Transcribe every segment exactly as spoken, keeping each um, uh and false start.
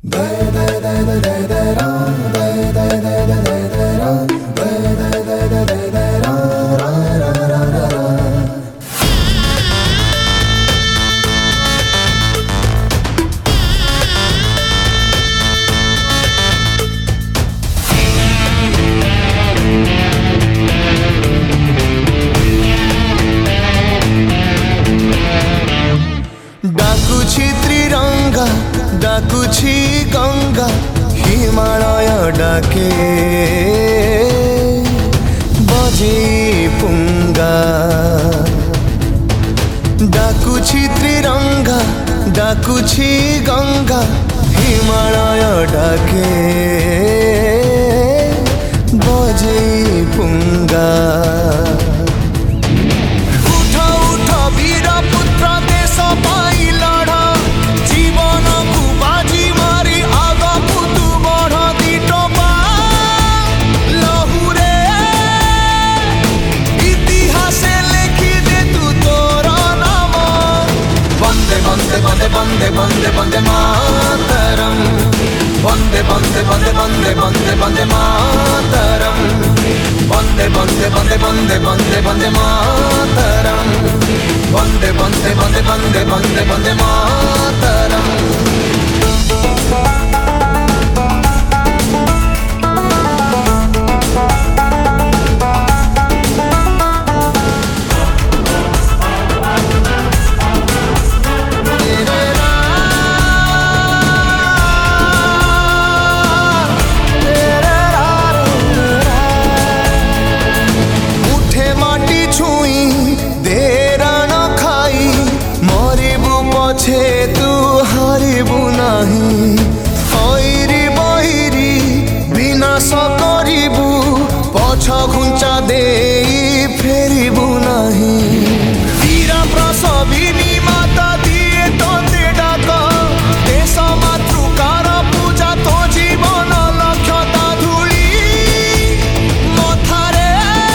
डाकुछि त्रिरंगा डाकुछि गंगा हिमालय डाके बजे पुंगा। डाकुछि त्रिरंगा डाकुछि गंगा हिमालय डाके बजे पुंगा। वंदे वंदे वंदे वंदे मातरम वंदे वंदे वंदे वंदे वंदे वंदे मातरम वंदे वंदे वंदे वंदे वंदे वंदे मातरम वंदे वंदे वंदे वंदे वंदे वंदे मातरम। तू हारिबु नाही हईरी बहिरी विनाश करिबु पछ घुंचा दे फेरिबु नाही। वीरा प्रसविनी माता दिए तोते डाक देश मातृकार पूजा तो जीवन लक्ष्यता धूली मथारे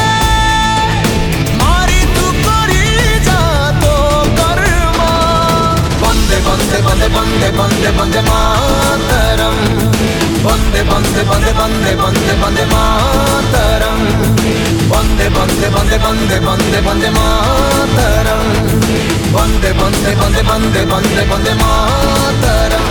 मारी तू करी जा तो कर्म। वंदे वंदे वंदे वंदे वंदे वंदे मातरम वंदे वंदे वंदे वंदे वंदे वंदे मातरम वंदे वंदे वंदे वंदे वंदे वंदे मातरम वंदे वंदे वंदे वंदे वंदे वंदे मातरम।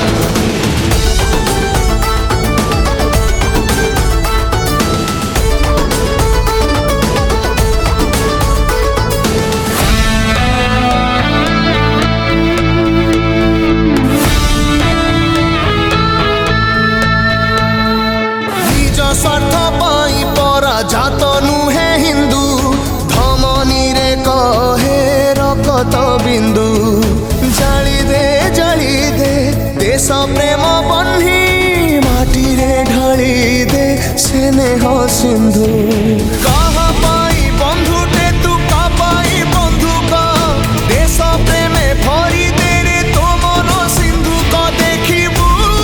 स्वार्थ पाई पराजात नुहे हिंदू धमनी रे कहे रकत बिंदु। जाली दे जाली दे देश प्रेम बन्ही माटी रे ढाली दे स्नेह सिंधु। कहा पाई बंधुटे तू का पाई बंधुक देश प्रेमे भरी दे रे तो मन सिंधु का देखिबू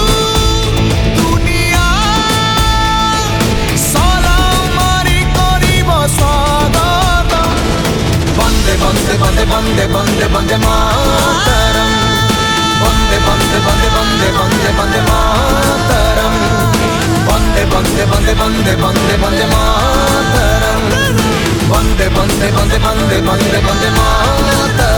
वंदे वंदे वंदे वंदे वंदे मातरम वंदे वंदे वंदे वंदे वंदे वंदे मातरम वंदे वंदे वंदे वंदे वंदे वंदे मातरम वंदे वंदे वंदे वंदे वंदे वंदे मातरम।